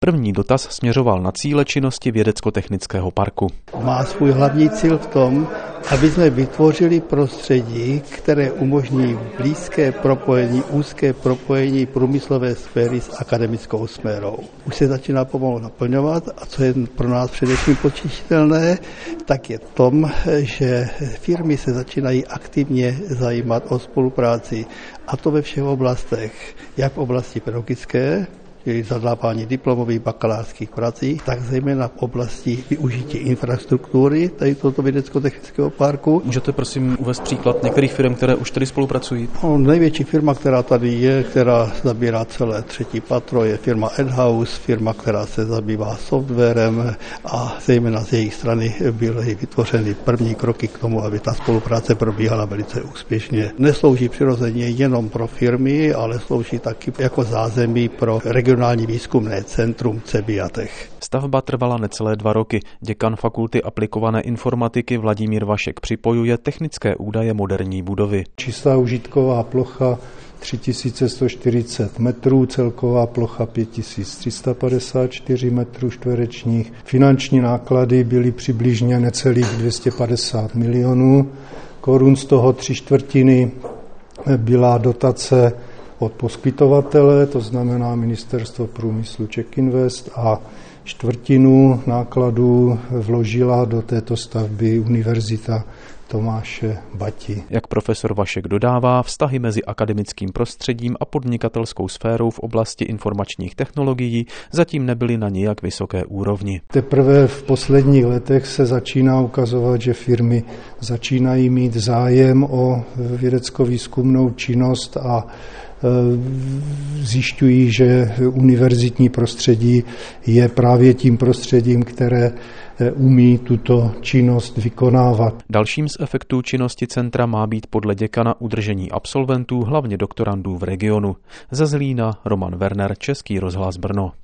První dotaz směřoval na cíle činnosti vědecko-technického parku. Má svůj hlavní cíl v tom, aby jsme vytvořili prostředí, které umožní blízké propojení, úzké propojení průmyslové sféry s akademickou sférou. Už se začíná pomalu naplňovat a co je pro nás především potěšitelné, tak je v tom, že firmy se začínají aktivně zajímat o spolupráci, a to ve všech oblastech, jak v oblasti pedagogické, čili zadávání diplomových bakalářských prací, tak zejména v oblasti využití infrastruktury tady tohoto vědecko-technického parku. Můžete prosím uvést příklad některých firm, které už tady spolupracují? Největší firma, která tady je, která zabírá celé 3. patro, je firma Edhouse, firma, která se zabývá softwarem, a zejména z jejich strany byly vytvořeny první kroky k tomu, aby ta spolupráce probíhala velice úspěšně. Neslouží přirozeně jenom pro firmy, ale slouží taky jako zázemí pro regionální výzkumné centrum CEBIATech. Stavba trvala necelé 2 roky. Děkan Fakulty aplikované informatiky Vladimír Vašek připojuje technické údaje moderní budovy. Čistá užitková plocha 3140 metrů, celková plocha 5354 metrů čtverečních. Finanční náklady byly přibližně necelých 250 milionů korun, z toho 3/4 byla dotace od poskytovatele, to znamená Ministerstvo průmyslu CzechInvest, a 1/4 nákladů vložila do této stavby Univerzita Tomáše Bati. Jak profesor Vašek dodává, vztahy mezi akademickým prostředím a podnikatelskou sférou v oblasti informačních technologií zatím nebyly na nijak vysoké úrovni. Teprve v posledních letech se začíná ukazovat, že firmy začínají mít zájem o vědecko-výzkumnou činnost a zjišťují, že univerzitní prostředí je právě tím prostředím, které umí tuto činnost vykonávat. Dalším z efektů činnosti centra má být podle děkana udržení absolventů, hlavně doktorandů v regionu. Ze Zlína Roman Werner, Český rozhlas Brno.